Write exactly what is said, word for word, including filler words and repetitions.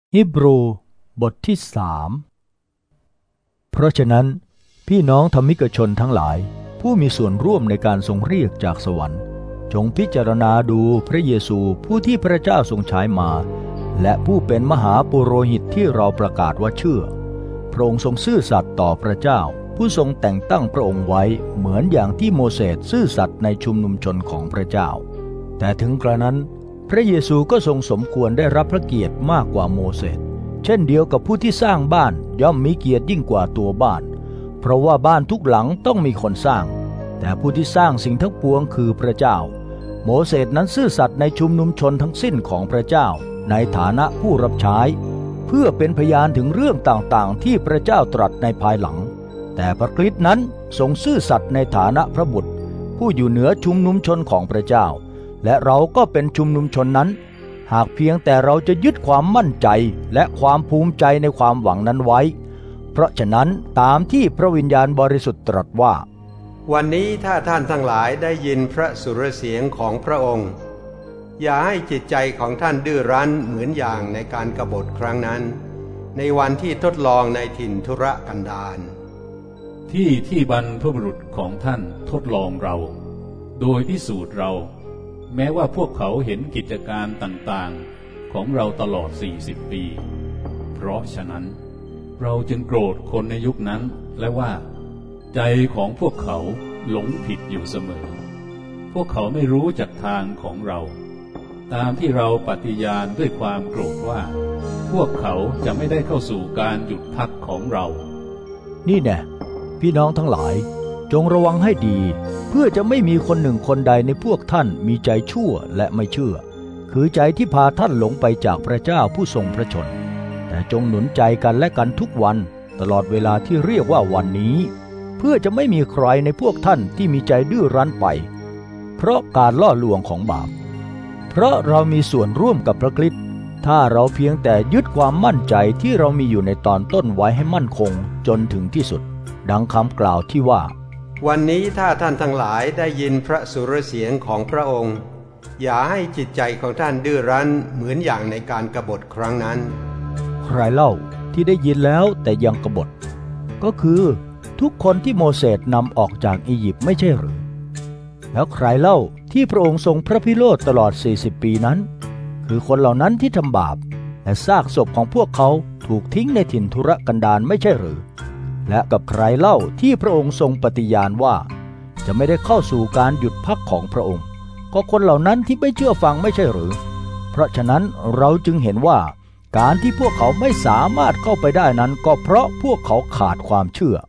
ฮีบรูบทที่สามเพราะฉะนั้นพี่น้องธรรมิกชนทั้งหลายผู้มีส่วนร่วมในการทรงเรียกจากสวรรค์จงพิจารณาดูพระเยซูผู้ที่พระเจ้าทรงใช้มาและผู้เป็นมหาปุโรหิตที่เราประกาศว่าเชื่อพระองค์ทรงซื่อสัตย์ต่อพระเจ้าผู้ทรงแต่งตั้งพระองค์ไว้เหมือนอย่างที่โมเสสซื่อสัตย์ในชุมนุมชนของพระเจ้าแต่ถึงกระนั้นพระเยซูก็ทรงสมควรได้รับพระเกียรติมากกว่าโมเสสเช่นเดียวกับผู้ที่สร้างบ้านย่อมมีเกียรติยิ่งกว่าตัวบ้านเพราะว่าบ้านทุกหลังต้องมีคนสร้างแต่ผู้ที่สร้างสิ่งทั้งปวงคือพระเจ้าโมเสสนั้นซื่อสัตย์ในชุมนุมชนทั้งสิ้นของพระเจ้าในฐานะผู้รับใช้เพื่อเป็นพยานถึงเรื่องต่างๆที่พระเจ้าตรัสในภายหลังแต่พระคริสต์นั้นทรงซื่อสัตย์ในฐานะพระบุตรผู้อยู่เหนือชุมนุมชนของพระเจ้าและเราก็เป็นชุมนุมชนนั้นหากเพียงแต่เราจะยึดความมั่นใจและความภูมิใจในความหวังนั้นไว้เพราะฉะนั้นตามที่พระวิญญาณบริสุทธิ์ตรัสว่าวันนี้ถ้าท่านทั้งหลายได้ยินพระสุรเสียงของพระองค์อย่าให้จิตใจของท่านดื้อรั้นเหมือนอย่างในการกบฏครั้งนั้นในวันที่ทดลองในถิ่นทุรกันดารที่ที่บรรพบุรุษของท่านทดลองเราโดยพิสูจน์เราแม้ว่าพวกเขาเห็นกิจการต่างๆของเราตลอดสี่สิบปีเพราะฉะนั้นเราจึงโกรธคนในยุคนั้นและว่าใจของพวกเขาหลงผิดอยู่เสมอพวกเขาไม่รู้จักทางของเราตามที่เราปฏิญาณด้วยความโกรธว่าพวกเขาจะไม่ได้เข้าสู่การหยุดพักของเรานี่แน่พี่น้องทั้งหลายจงระวังให้ดีเพื่อจะไม่มีคนหนึ่งคนใดในพวกท่านมีใจชั่วและไม่เชื่อคือใจที่พาท่านหลงไปจากพระเจ้าผู้ทรงพระชนแต่จงหนุนใจกันและกันทุกวันตลอดเวลาที่เรียกว่าวันนี้เพื่อจะไม่มีใครในพวกท่านที่มีใจดื้อรั้นไปเพราะการล่อลวงของบาปเพราะเรามีส่วนร่วมกับพระคริสต์ถ้าเราเพียงแต่ยึดความมั่นใจที่เรามีอยู่ในตอนต้นไว้ให้มั่นคงจนถึงที่สุดดังคำกล่าวที่ว่าวันนี้ถ้าท่านทั้งหลายได้ยินพระสุรเสียงของพระองค์อย่าให้จิตใจของท่านดื้อรั้นเหมือนอย่างในการกบฏครั้งนั้นใครเล่าที่ได้ยินแล้วแต่ยังกบฏก็คือทุกคนที่โมเสสนำออกจากอียิปต์ไม่ใช่หรือแล้วใครเล่าที่พระองค์ทรงพระพิโรธตลอดสี่สิบปีนั้นคือคนเหล่านั้นที่ทำบาปและซากศพของพวกเขาถูกทิ้งในถิ่นทุรกันดารไม่ใช่หรือและกับใครเล่าที่พระองค์ทรงปฏิญาณว่าจะไม่ได้เข้าสู่การหยุดพักของพระองค์ก็คนเหล่านั้นที่ไม่เชื่อฟังไม่ใช่หรือเพราะฉะนั้นเราจึงเห็นว่าการที่พวกเขาไม่สามารถเข้าไปได้นั้นก็เพราะพวกเขาขาดความเชื่อ